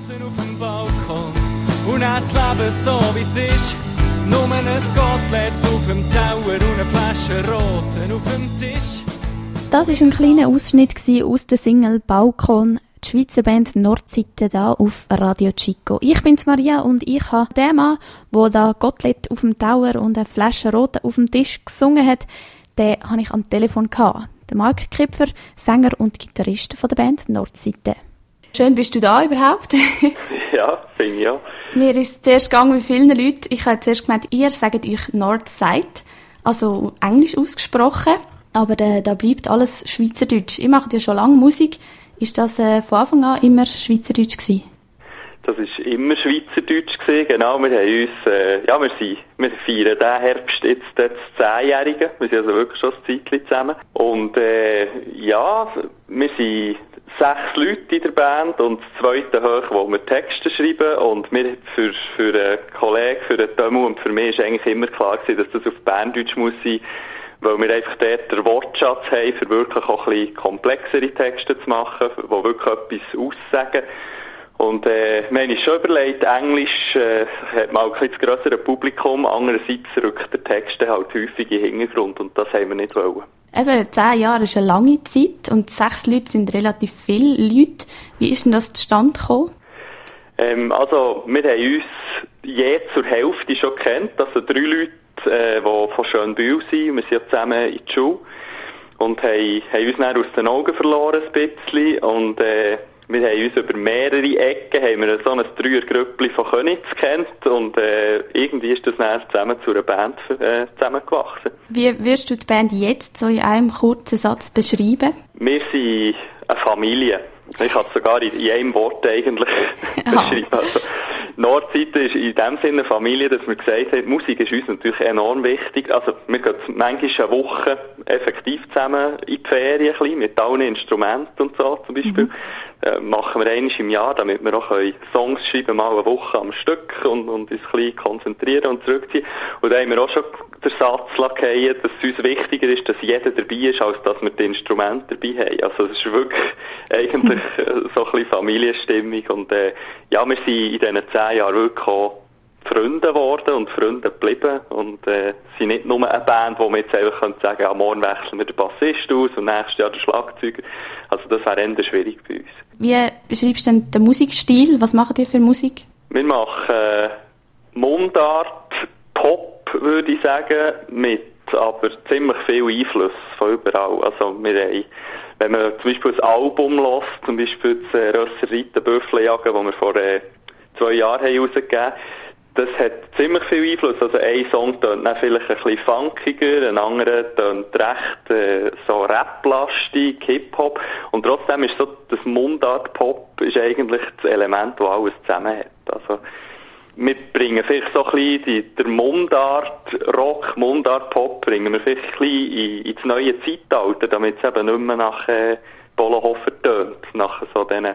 draussen auf dem Balkon und dann das Leben so wie es ist. Nur ein Gottlet auf dem Tower und eine Flasche Roten auf dem Tisch. Das war ein kleiner Ausschnitt aus der Single «Balkon», die Schweizer Band Nordseite da auf Radio Chico. Ich bin's Maria und ich habe den Mann, der da «Gottlet auf dem Tower» und eine Flasche Roten auf dem Tisch gesungen hat, den habe ich am Telefon gehabt. Der Marc Kipfer, Sänger und Gitarrist von der Band Nordseite. Schön, bist du da überhaupt? Ja, bin ich ja. Mir ist zuerst gegangen wie vielen Leuten. Ich habe zuerst gemeint, ihr sagt euch Northside, also Englisch ausgesprochen, aber da bleibt alles Schweizerdeutsch. Ihr macht ja schon lange Musik. Ist das von Anfang an immer Schweizerdeutsch gewesen? Das war immer Schweizerdeutsch gewesen, genau. Wir haben uns, wir feiern diesen Herbst jetzt das 10-Jährige. Wir sind also wirklich schon ein Zeitchen zusammen. Und, wir sind 6 Leute in der Band und das zweite hoch, wo wir Texte schreiben. Und wir, für einen Kollegen, für den Tomu und für mich ist eigentlich immer klar gewesen, dass das auf Berndeutsch muss sein, weil wir einfach dort den Wortschatz haben, für wirklich auch ein bisschen komplexere Texte zu machen, die wirklich etwas aussagen. Und wir haben uns schon überlegt, Englisch hat man auch ein bisschen das grössere Publikum, andererseits rückt der Text halt häufig in den Hintergrund und das haben wir nicht wollen. Eben, 10 Jahre ist eine lange Zeit und 6 Leute sind relativ viele Leute. Wie ist denn das zustande gekommen? Wir haben uns je zur Hälfte schon kennt, also 3 Leute, die von Schönbühl sind. Wir sind ja zusammen in die Schule und haben uns dann aus den Augen verloren ein bisschen und wir haben uns über mehrere Ecken so ein 3er-Grüppli von Königs kennt und irgendwie ist das dann zusammen zu einer Band zusammengewachsen. Wie würdest du die Band jetzt so in einem kurzen Satz beschreiben? Wir sind eine Familie. Ich kann es sogar in einem Wort eigentlich beschreiben. Also, Nordseite ist in dem Sinne eine Familie, dass wir gesagt haben, Musik ist uns natürlich enorm wichtig. Also, wir gehen manchmal eine Woche effektiv zusammen in die Ferien, mit allen Instrumenten und so zum Beispiel. Machen wir einmal im Jahr, damit wir auch Songs schreiben, mal eine Woche am Stück und uns ein bisschen konzentrieren und zurückziehen. Und da haben wir auch schon den Satz lassen, dass es uns wichtiger ist, dass jeder dabei ist, als dass wir die Instrumente dabei haben. Also es ist wirklich eigentlich so ein bisschen Familienstimmung und wir sind in diesen 10 Jahren wirklich auch Freunde geworden und Freunde geblieben und sind nicht nur eine Band, wo wir jetzt einfach sagen können, morgen wechseln wir den Bassist aus und nächstes Jahr den Schlagzeuger. Also das wäre eher schwierig bei uns. Wie beschreibst du denn den Musikstil? Was macht ihr für Musik? Wir machen Mundart, Pop, würde ich sagen, mit aber ziemlich viel Einfluss von überall. Also wir haben, wenn man zum Beispiel ein Album hört, zum Beispiel das Rösser Büffeljagen, das wir vor 2 Jahren herausgegeben haben, das hat ziemlich viel Einfluss. Also ein Song tönt dann vielleicht ein bisschen funkiger, ein anderer tönt recht so Rap-lastig, Hip-Hop. Und trotzdem ist so das Mundart-Pop ist eigentlich das Element, das alles zusammen hat. Also wir bringen vielleicht so ein bisschen der Mundart-Rock, Mundart-Pop bringen wir vielleicht ein bisschen ins neue Zeitalter, damit es eben nicht mehr nach Polohofer tönt, nach so diesen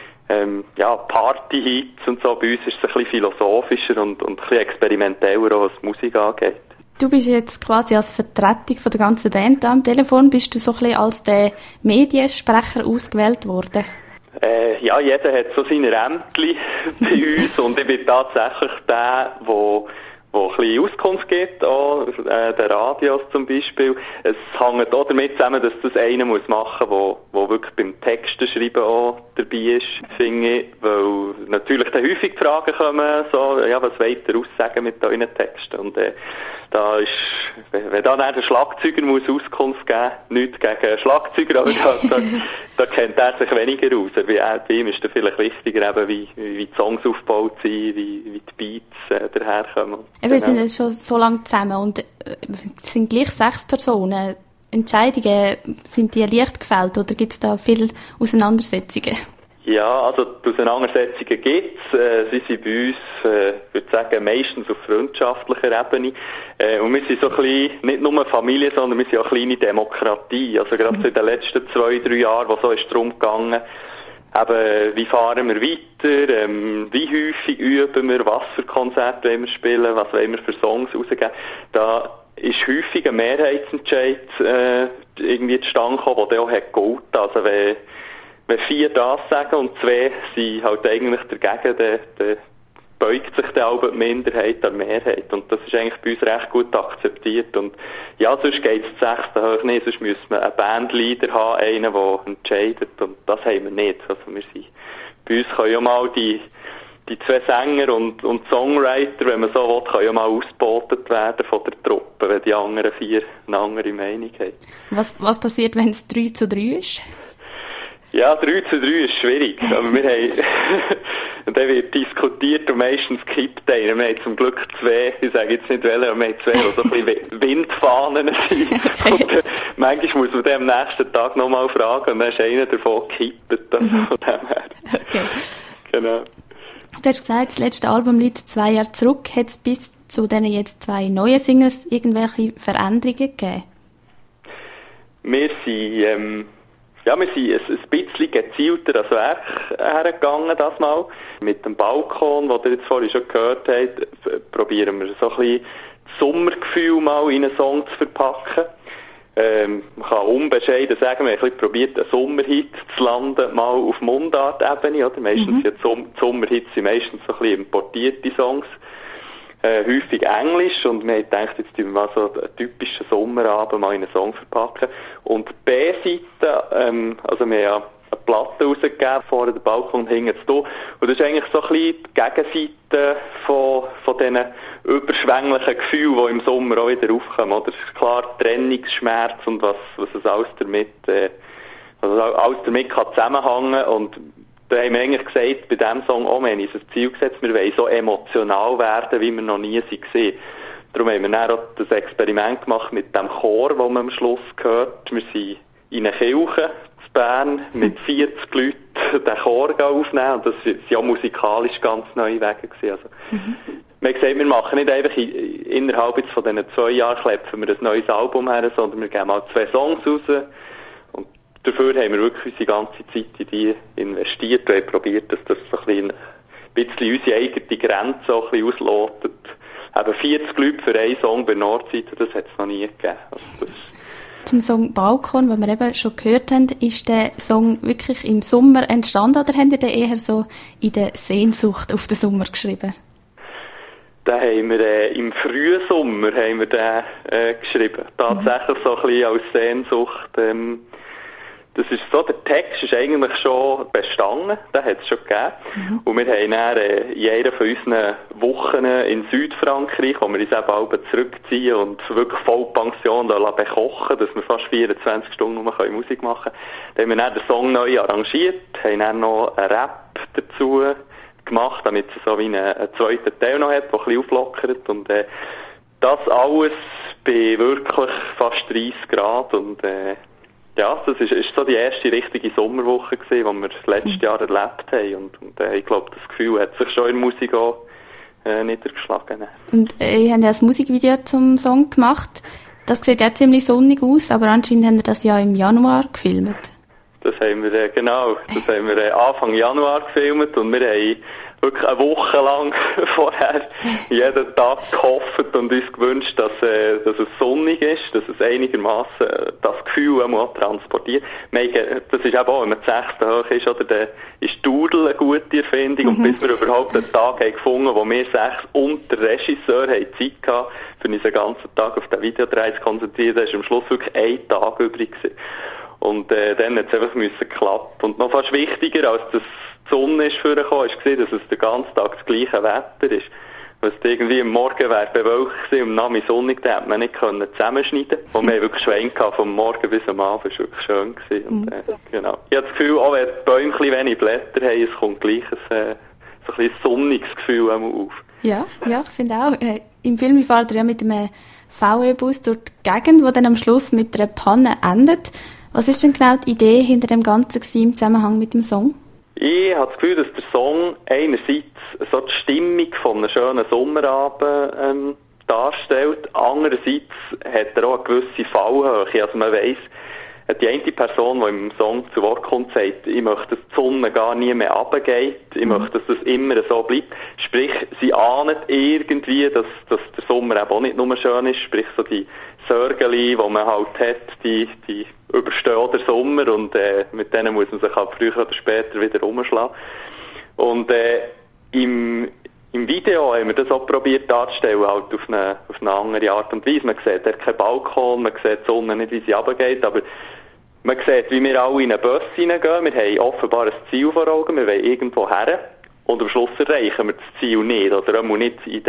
Party-Hits und so. Bei uns ist es ein bisschen philosophischer und ein bisschen experimenteller, auch was die Musik angeht. Du bist jetzt quasi als Vertretung von der ganzen Band am Telefon. Bist du so ein bisschen als der Mediensprecher ausgewählt worden? Jeder hat so seine Ämtchen bei uns und ich bin tatsächlich der ein bisschen Auskunft gibt, auch den Radios zum Beispiel. Es hängt auch damit zusammen, dass das einer muss machen muss, der wirklich beim Texten schreiben auch dabei ist, finde ich. Weil natürlich dann häufig die Fragen kommen, so, ja, was wollt ihr aussagen mit euren Texten? Und da ist, wenn dann der Schlagzeuger muss Auskunft geben, nichts gegen Schlagzeuger, aber da kennt er sich weniger aus. Bei ihm ist dann vielleicht wichtiger, eben, wie die Songs aufgebaut sind, wie die Beats daherkommen. Wir sind jetzt schon so lange zusammen und es sind gleich 6 Personen. Entscheidungen, sind die leicht gefällt oder gibt es da viele Auseinandersetzungen? Ja, also die Auseinandersetzungen gibt es. Sie sind bei uns, würde sagen, meistens auf freundschaftlicher Ebene. Und wir sind so ein bisschen, nicht nur Familie, sondern wir sind auch eine kleine Demokratie. Also gerade so in den letzten 2-3 Jahren, wo so ist darum gegangen, eben, wie fahren wir weiter, wie häufig üben wir, was für Konzerte wollen wir spielen, was wollen wir für Songs rausgeben. Da ist häufig ein Mehrheitsentscheid irgendwie zustande gekommen, der dann auch hat gehalten. Also wenn 4 das sagen und 2 sind halt eigentlich dagegen, dann beugt sich dann auch die Minderheit an die Mehrheit. Und das ist eigentlich bei uns recht gut akzeptiert. Und ja, sonst geht es 6. hoch nicht. Sonst müssen wir einen Bandleader haben, einen, der entscheidet. Und das haben wir nicht. Also bei uns können ja mal die 2 Sänger und Songwriter, wenn man so will, können ja mal ausgebotet werden von der Truppe, wenn die anderen 4 eine andere Meinung haben. Was passiert, wenn es 3:3 ist? Ja, 3:3 ist schwierig. Aber wir haben, dann wird diskutiert und meistens kippt einer. Wir haben zum Glück 2, ich sage jetzt nicht welche, aber wir haben 2, die so ein bisschen Windfahnen sind. Okay. Und manchmal muss man dann am nächsten Tag nochmal fragen und dann ist einer davon gekippt. Also von dem her. Okay. Genau. Du hast gesagt, das letzte Album liegt 2 Jahre zurück. Hat es bis zu diesen jetzt 2 neuen Singles irgendwelche Veränderungen gegeben? Wir sind ein bisschen gezielter ans Werk hergegangen, das Mal. Mit dem Balkon, den ihr jetzt vorhin schon gehört habt, probieren wir so ein bisschen das Sommergefühl mal in einen Song zu verpacken. Man kann unbescheiden sagen, wir haben ein bisschen probiert, einen Sommerhit zu landen, mal auf Mundart-Ebene, oder? Meistens sind Sommerhits sind meistens so ein bisschen importierte Songs. Häufig Englisch, und wir haben gedacht, jetzt tun wir mal so einen typischen Sommerabend mal in einen Song verpacken. Und die B-Seite, also wir haben ja eine Platte rausgegeben, vorne den Balkon hinten zu tun. Und das ist eigentlich so ein bisschen die Gegenseite von diesen überschwänglichen Gefühlen, die im Sommer auch wieder aufkommen. Oder? Das ist klar Trennungsschmerz und was es alles damit kann zusammenhängen. Und da haben wir eigentlich gesagt, bei diesem Song auch, wir haben uns ein Ziel gesetzt, wir wollen so emotional werden, wie wir noch nie waren. Darum haben wir dann auch das Experiment gemacht mit dem Chor, den man am Schluss gehört. Wir sind in einer Kirche in Bern mit 40 Leuten den Chor aufnehmen, und das waren auch musikalisch ganz neue Wege gewesen. Also, wir haben gesagt, wir machen nicht einfach innerhalb jetzt von diesen 2 Jahren klepfen wir ein neues Album her, sondern wir geben mal 2 Songs raus. Dafür haben wir wirklich unsere ganze Zeit in die investiert und haben probiert, dass das so ein bisschen unsere eigene Grenze so ein bisschen auslotet. Eben 40 Leute für einen Song bei Nordseite, das hat es noch nie gegeben. Also zum Song Balkon, den wir eben schon gehört haben, ist der Song wirklich im Sommer entstanden, oder habt ihr den eher so in der Sehnsucht auf den Sommer geschrieben? Den haben wir im frühen Sommer haben wir den geschrieben. Tatsächlich so ein bisschen als Sehnsucht. Das ist so, der Text ist eigentlich schon bestanden, den hat es schon gegeben. Und wir haben dann in einer von unseren Wochen in Südfrankreich, wo wir uns eben auch zurückziehen und wirklich Vollpension bekochen, dass wir fast 24 Stunden nur Musik machen können. Da haben wir dann den Song neu arrangiert, haben dann noch einen Rap dazu gemacht, damit es so wie einen zweiten Teil noch hat, der ein bisschen auflockert. Und das alles bei wirklich fast 30 Grad und ja, das ist so die erste richtige Sommerwoche gewesen, die wir das letzte Jahr erlebt haben. Und ich glaube, das Gefühl hat sich schon in der Musik auch niedergeschlagen. Und ihr habt ja ein Musikvideo zum Song gemacht. Das sieht ja ziemlich sonnig aus, aber anscheinend habt ihr das ja im Januar gefilmt. Das haben wir, genau. Das haben wir Anfang Januar gefilmt, und wir haben wirklich eine Woche lang vorher jeden Tag gehofft und uns gewünscht, dass es sonnig ist, dass es einigermaßen das Gefühl auch transportiert. Das ist eben auch, wenn man 6. hoch ist, oder, dann ist Doodle eine gute Erfindung. Und bis wir überhaupt einen Tag haben gefunden, wo wir 6 und der Regisseur haben Zeit gehabt, für uns den ganzen Tag auf den Videodreh zu konzentrieren, da ist am Schluss wirklich ein Tag übrig gewesen. Und dann hat es einfach klappen. Und noch fast wichtiger, als das die Sonne ist vorgekommen, ist gesehen, dass es den ganzen Tag das gleiche Wetter ist. Weil es irgendwie am Morgen wäre bewölkt gewesen, und am Nachmittag sonnig, da hätte man nicht zusammenschneiden. Und wir haben wirklich Schwein gehabt, vom Morgen bis am Abend, das war wirklich schön gewesen. Und, genau. Ich habe das Gefühl, auch wenn die Bäume ein wenig Blätter haben, es kommt gleich so ein sonniges Gefühl auf. Ja, ich finde auch. Im Film fahrt ihr ja mit einem VW-Bus durch die Gegend, der dann am Schluss mit einer Panne endet. Was ist denn genau die Idee hinter dem Ganzen im Zusammenhang mit dem Song? Ich habe das Gefühl, dass der Song einerseits so die Stimmung von einem schönen Sommerabend darstellt. Andererseits hat er auch eine gewisse Fallhöhe. Also man weiss, die eine Person, die im Song zu Wort kommt, sagt, ich möchte, dass die Sonne gar nie mehr runtergeht. Ich möchte, dass das immer so bleibt. Sprich, sie ahnen irgendwie, dass der Sommer eben auch nicht nur schön ist. Sprich, so die Sorgen, die man halt hat, die überstehen auch den Sommer und mit denen muss man sich halt früher oder später wieder rumschlagen. Und im Video haben wir das auch probiert darzustellen, halt auf eine andere Art und Weise. Man sieht keinen Balkon, man sieht die Sonne nicht, wie sie runtergeht, aber man sieht, wie wir alle in einen Bus hineingehen. Wir haben offenbar ein Ziel vor Augen, wir wollen irgendwo her und am Schluss erreichen wir das Ziel nicht, oder auch nicht in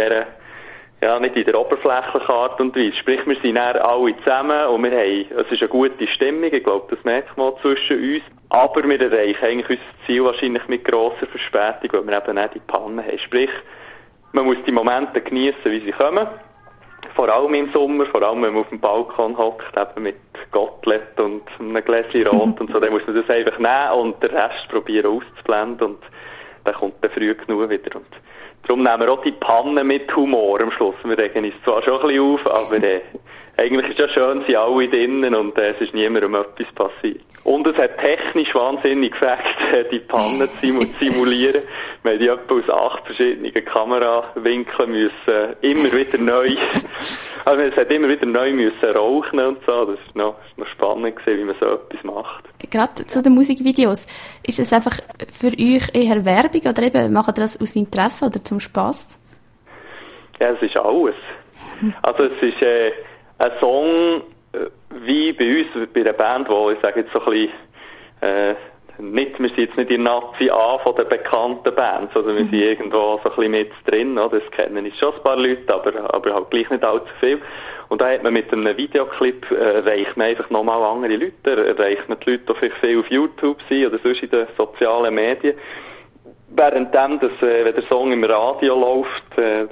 der oberflächlichen Art und Weise. Sprich, wir sind dann alle zusammen und es ist eine gute Stimmung, ich glaube, das merkt man zwischen uns. Aber wir erreichen eigentlich unser Ziel wahrscheinlich mit grosser Verspätung, weil wir eben nicht die Panne haben. Sprich, man muss die Momente geniessen, wie sie kommen. Vor allem im Sommer, vor allem wenn man auf dem Balkon hockt, eben mit Gottlet und einem Gläschen Rot und so, dann muss man das einfach nehmen und den Rest probieren auszublenden und dann kommt dann früh genug wieder. Und darum nehmen wir auch die Pannen mit Humor am Schluss. Wir regen uns zwar schon ein bisschen auf, aber eigentlich ist es ja schön, sie alle drinnen und es ist niemandem etwas passiert. Und es hat technisch wahnsinnig gefällt, die Pannen zu simulieren. Wir haben die etwa aus 8 verschiedenen Kamerawinkeln müssen, immer wieder neu, also es hat immer wieder neu müssen rauchen und so. Das ist noch spannend gewesen, wie man so etwas macht. Gerade zu den Musikvideos, ist es einfach für euch eher Werbung oder eben macht ihr das aus Interesse oder zum Spass? Ja, es ist alles. Also es ist ein Song wie bei uns, bei der Band, wo ich sage jetzt so ein bisschen, wir sind jetzt nicht in Nazi A von den bekannten Bands, oder wir sind irgendwo so ein bisschen mit drin, oder? Das kennen jetzt schon ein paar Leute, aber halt gleich nicht allzu viel. Und da hat man mit einem Videoclip, erreicht man einfach nochmal andere Leute, erreicht man die Leute, die vielleicht viel auf YouTube sind oder sonst in den sozialen Medien. Währenddem, wenn der Song im Radio läuft,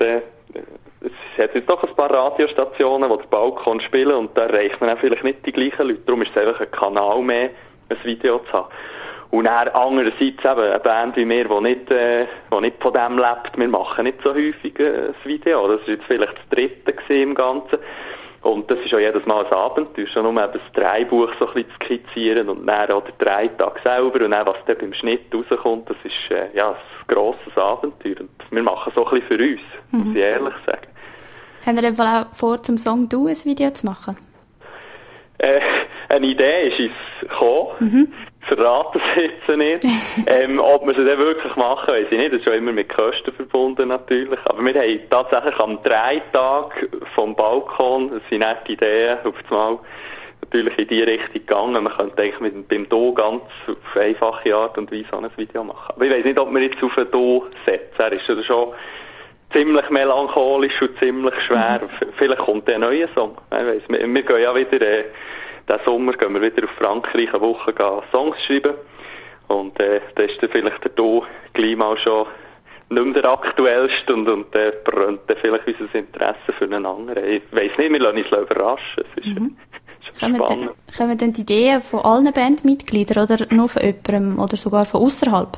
es hat jetzt doch ein paar Radiostationen, die den Balkon spielen und da erreicht man auch vielleicht nicht die gleichen Leute. Darum ist es einfach ein Kanal mehr, ein Video zu haben. Und dann andererseits eben eine Band wie wir, die nicht von dem lebt. Wir machen nicht so häufig ein Video. Das war jetzt vielleicht das 3. im Ganzen. Und das ist auch jedes Mal ein Abenteuer. Schon nur eben das Drehbuch so ein bisschen zu skizzieren und dann auch der Drehtag selber und dann, was dann beim Schnitt rauskommt, das ist ein grosses Abenteuer. Und wir machen so ein bisschen für uns, muss ich ehrlich sagen. Haben ihr auch vor, zum Song «Du» ein Video zu machen? Eine Idee ist uns gekommen. Verraten es jetzt nicht. Ob wir es dann wirklich machen, weiss ich nicht. Das ist schon immer mit Kosten verbunden, natürlich. Aber wir haben tatsächlich am Drehtag vom Balkon, das sind nette Ideen, auf einmal natürlich in die Richtung gegangen. Man könnte eigentlich beim Do ganz auf einfache Art und Weise ein Video machen. Aber ich weiss nicht, ob wir jetzt auf ein Do setzen. Er ist ja schon ziemlich melancholisch und ziemlich schwer. Vielleicht kommt ein neuer Song. Ich weiss, wir gehen ja wieder, diesen Sommer gehen wir wieder auf Frankreich eine Woche Songs schreiben. Und da ist dann vielleicht der Do gleich mal schon nicht mehr der aktuellste und brennt dann vielleicht unser Interesse für einen anderen. Ich weiss nicht, wir lassen uns überraschen. Es ist spannend. Kommen denn die Ideen von allen Bandmitgliedern oder nur von jemandem oder sogar von außerhalb?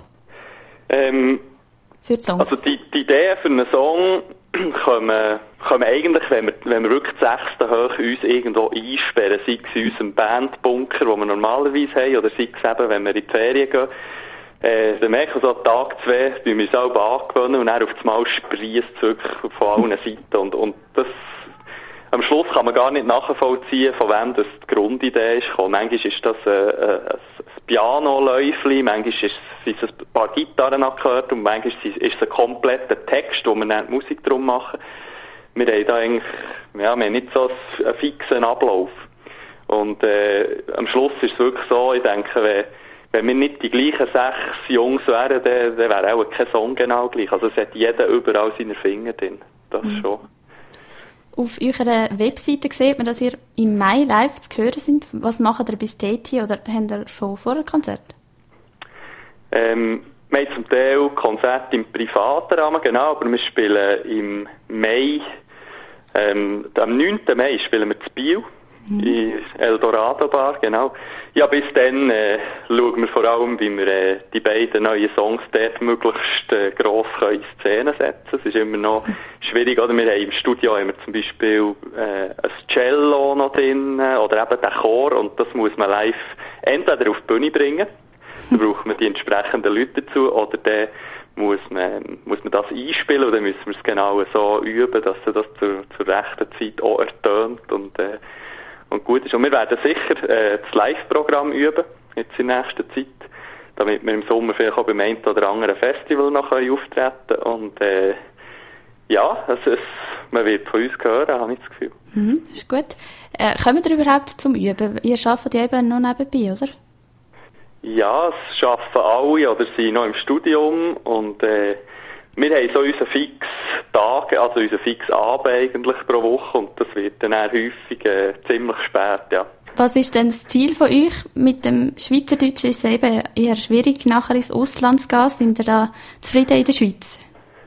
Für die Songs? Also die Ideen für einen Song kommen eigentlich, wenn wir wirklich das 6. hoch uns irgendwo einsperren, sei es in unserem Bandbunker, den wir normalerweise haben, oder sei es eben, wenn wir in die Ferien gehen, dann merken wir so, Tag 2, wir uns selber angewöhnen und dann auf einmal spreist es wirklich von allen Seiten. Und das, am Schluss kann man gar nicht nachvollziehen, von wem das die Grundidee ist. Manchmal ist das ein Piano-Läufchen, manchmal sind es ein paar Gitarren angehört und manchmal ist es ein kompletter Text, wo wir dann die Musik drum machen. Wir haben da eigentlich, wir haben nicht so einen fixen Ablauf. Und am Schluss ist es wirklich so, ich denke, wenn wir nicht die gleichen 6 Jungs wären, dann wäre auch kein Song genau gleich. Also es hat jeder überall seine Finger drin. Das schon. Auf eurer Webseite sieht man, dass ihr im Mai live zu hören sind. Was macht ihr bis dahin oder habt ihr schon vor einem Konzert? Wir haben zum Teil Konzerte im privaten Rahmen, genau, aber wir spielen im Mai, am 9. Mai spielen wir zu Biel, in Eldorado Bar, genau. Ja, bis dann schauen wir vor allem, wie wir die beiden neuen Songs dort möglichst gross in Szene setzen. Es ist immer noch schwierig, oder? Wir haben im Studio zum Beispiel ein Cello noch drin oder eben den Chor und das muss man live entweder auf die Bühne bringen, da braucht man die entsprechenden Leute dazu, oder dann muss man das einspielen und dann müssen wir es genau so üben, dass das zur rechten Zeit auch ertönt und gut ist. Und wir werden sicher das Live-Programm üben, jetzt in nächster Zeit, damit wir im Sommer vielleicht auch beim einen oder anderen Festival noch auftreten können. Und man wird von uns hören, habe ich das Gefühl. Ist gut. Kommen ihr überhaupt zum Üben? Ihr arbeitet ja eben noch nebenbei, oder? Ja, es arbeiten alle oder sind noch im Studium und wir haben so unseren fixen Tag, also unseren fixen Abend eigentlich pro Woche und das wird dann auch häufig ziemlich spät, ja. Was ist denn das Ziel von euch? Mit dem Schweizerdeutschen ist es eben eher schwierig, nachher ins Ausland zu gehen. Sind ihr da zufrieden in der Schweiz?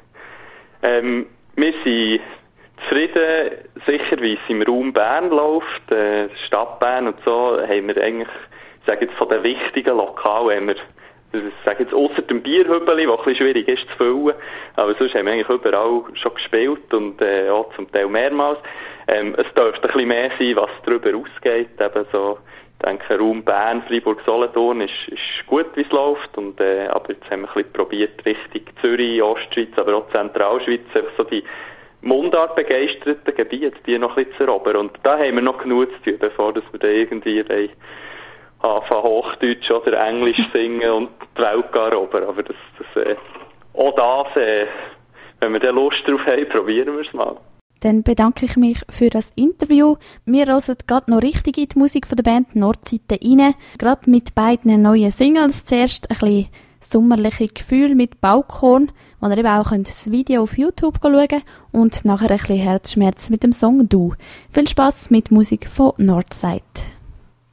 Wir sind zufrieden, sicher wie es im Raum Bern läuft, Stadt Bern und so, haben wir eigentlich, ich sage jetzt von den wichtigen Lokalen, haben wir, ich sage jetzt ausser dem Bierhübeli, das ein bisschen schwierig ist zu füllen, aber sonst haben wir eigentlich überall schon gespielt und auch zum Teil mehrmals. Es dürfte ein bisschen mehr sein, was darüber ausgeht, eben so, ich denke, Raum Bern, Freiburg, Solothurn ist gut, wie es läuft, und, aber jetzt haben wir ein bisschen probiert, Richtung Zürich, Ostschweiz, aber auch Zentralschweiz, einfach so die Mundart begeisterten Gebiete, die noch ein bisschen zu erobern. Und da haben wir noch genug zu tun, bevor wir dann irgendwie anfangen Hochdeutsch oder Englisch singen und die Welt erobern. Aber wenn wir da Lust drauf haben, probieren wir es mal. Dann bedanke ich mich für das Interview. Wir hören gerade noch richtig in die Musik von der Band Nordseite rein. Gerade mit beiden neuen Singles. Zuerst ein bisschen sommerliche Gefühl mit Balkon, wo ihr eben auch das Video auf YouTube schauen könnt, und nachher ein bisschen Herzschmerz mit dem Song «Du». Viel Spass mit Musik von Northside.